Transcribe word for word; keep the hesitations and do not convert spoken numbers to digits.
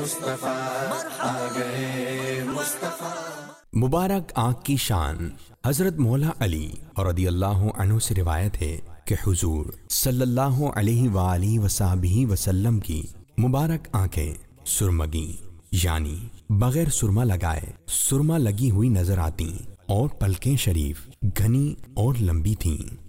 मुस्तफा, आ गए मुस्तफा। मुबारक आँख की शान। हजरत मौला अली रदियल्लाहु अन्हु से रिवायत है कि हुजूर सल्लल्लाहु अलैहि वालिहि वसहबिहि वसल्लम की मुबारक आंखें सुरमगी यानी बगैर सुरमा लगाए सुरमा लगी हुई नजर आती और पलकें शरीफ घनी और लंबी थीं।